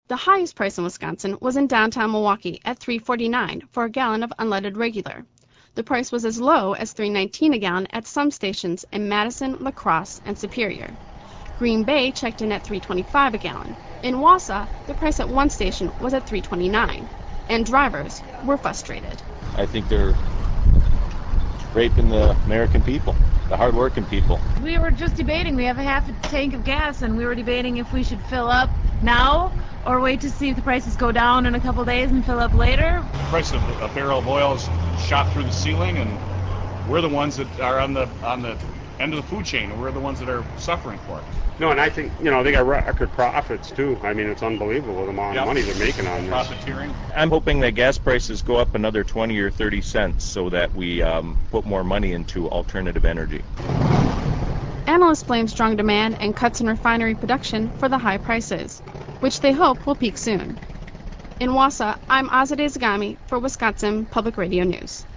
The highest price in Wisconsin was in downtown Milwaukee at $3.49 for a gallon of unleaded regular. The price was as low as $3.19 a gallon at some stations in Madison, La Crosse, and Superior. Green Bay checked in at $3.25 a gallon. In Wausau, the price at one station was at $3.29, and drivers were frustrated. I think they're raping the American people, the hard-working people. We were just debating. We have a half a tank of gas, and we were debating if we should fill up now or wait to see if the prices go down in a couple days and fill up later. The price of a barrel of oil is shot through the ceiling, and we're the ones that are on the end of the food chain, and we're the ones that are suffering for it. No, and I think, they got record profits, too. I mean, it's unbelievable the amount of money they're making on this. Profiteering. I'm hoping that gas prices go up another 20 or 30 cents so that we put more money into alternative energy. Analysts blame strong demand and cuts in refinery production for the high prices, which they hope will peak soon. In Wausau, I'm Azadeh Zagami for Wisconsin Public Radio News.